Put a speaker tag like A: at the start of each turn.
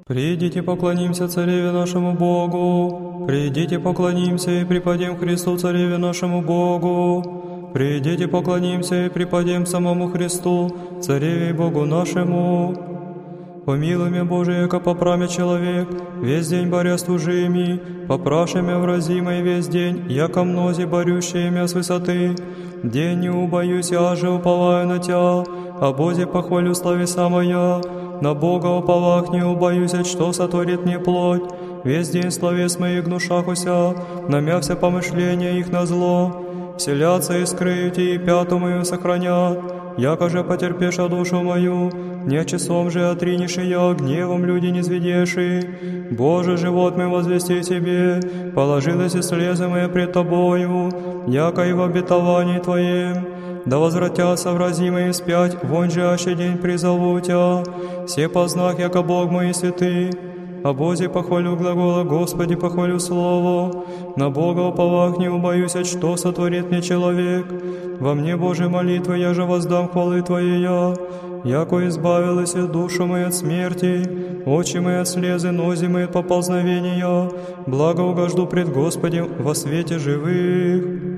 A: Придите, поклонимся Цареве нашему Богу. Придите, поклонимся и преподем Христу Цареве нашему Богу. Придите, поклонимся и преподем самому Христу, Цареве и Богу нашему. Помилуй меня, Боже, яко попраме человек, весь день боря с тужими, попраши мя вразимой весь день, яко мнози борющие мя с высоты. День не убоюсь, я же уповаю на Тя, о Бозе похвалю словеса моя. На Бога уповах не убоюсь, что сотворит мне плоть. Весь день словес моих гнушахуся, намявся помышления их на зло. Вселятся и скрыют, и пяту мою сохранят. Яко же потерпеша душу мою, не часом же отринешь я, гневом люди не зведеши. Боже, живот мой возвести Тебе, положилось и слезы мои пред Тобою, яко и в обетовании Твоем. Да возвратятся вразимые вспять, вон же аще день призову Тя, все познах, яко Бог мой святый. О Бозе похвалю глагола, Господи похвалю слово. На Бога уповах не убоюсь, что сотворит мне человек. Во мне, Боже, молитвы, я же воздам хвалы Твоей я. Яко избавилась душа моя от смерти, очи мои от слезы, нози мои от поползновения. Благо угожду пред Господем во свете живых.